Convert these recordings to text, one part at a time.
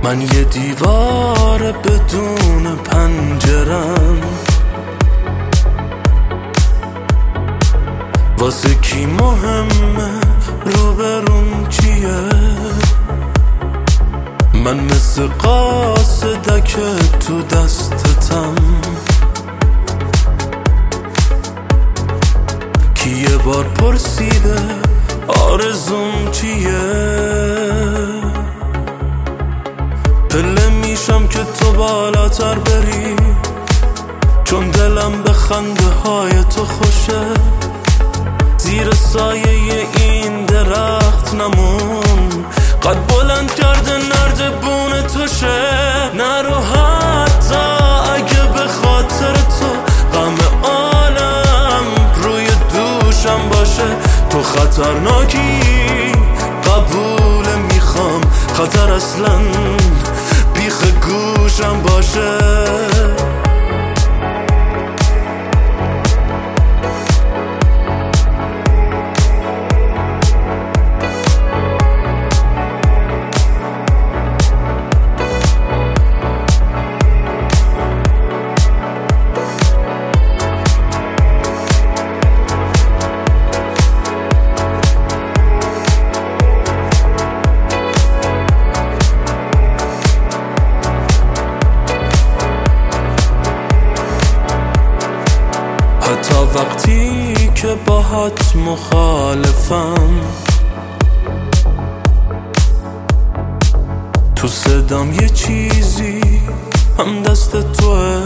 من یه دیوار بدون پنجرم، واسه کی مهمه روبروم چیه؟ من مثل قاصدک تو دستتم، کی یه بار پرسیده آرزوم چیه؟ پله میشم که تو بالاتر بری، چون دلم به خنده های تو خوشه. زیر سایه این درخت نمون، قد بلند کرده نردبون توشه. نرو حتی اگه به خاطر تو غم عالم روی دوشم باشه. تو خطرناکی قبول میخوام، خطر اصلا بیخ گوشم باشه. حتی وقتی که باهات مخالفم، تو صدام یه چیزی هم دست توه،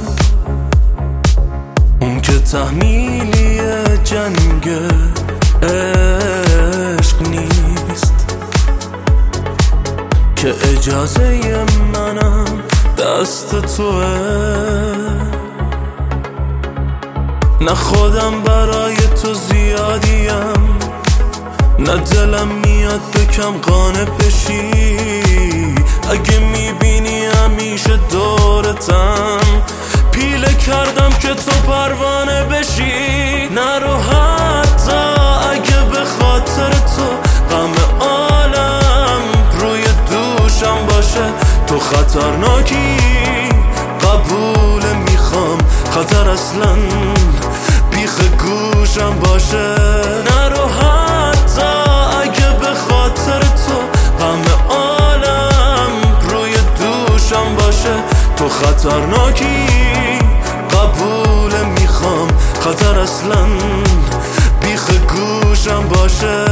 اون که تحمیلی جنگ عشق نیست، که اجازه منم دست توه. نه خودم برای تو زیادیم، نه دلم میاد بکم قانع بشی. اگه میبینی همیشه دورتم، پیله کردم که تو پروانه بشی. نرو حتی اگه به خاطر تو غم عالم روی دوشم باشه. تو خطرناکی قبول میخوام، خطر اصلا بیخ گوشم باشه. نرو حتی اگه به خاطر تو غم عالم روی دوشم باشه. تو خطرناکی قبول میخوام، خطر اصلا بیخ گوشم باشه.